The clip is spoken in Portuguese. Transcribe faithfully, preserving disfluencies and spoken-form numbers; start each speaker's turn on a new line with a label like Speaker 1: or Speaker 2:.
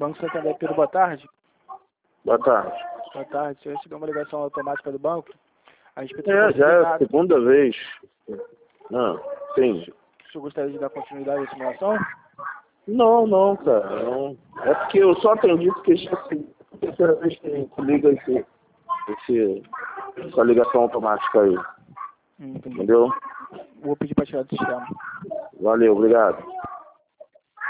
Speaker 1: Banco Santander, Pedro, boa tarde.
Speaker 2: Boa tarde.
Speaker 1: Boa tarde. Você recebeu uma ligação automática do banco? A respeito
Speaker 2: É,
Speaker 1: do
Speaker 2: já é a
Speaker 1: consignado.
Speaker 2: segunda vez. Ah, sim.
Speaker 1: O senhor gostaria de dar continuidade à simulação?
Speaker 2: Não, não, cara. Não. É porque eu só atendi porque já é a terceira vez que liga esse, esse, essa ligação automática aí.
Speaker 1: Hum, entendi.
Speaker 2: Entendeu?
Speaker 1: Vou pedir para tirar do sistema.
Speaker 2: Valeu, obrigado.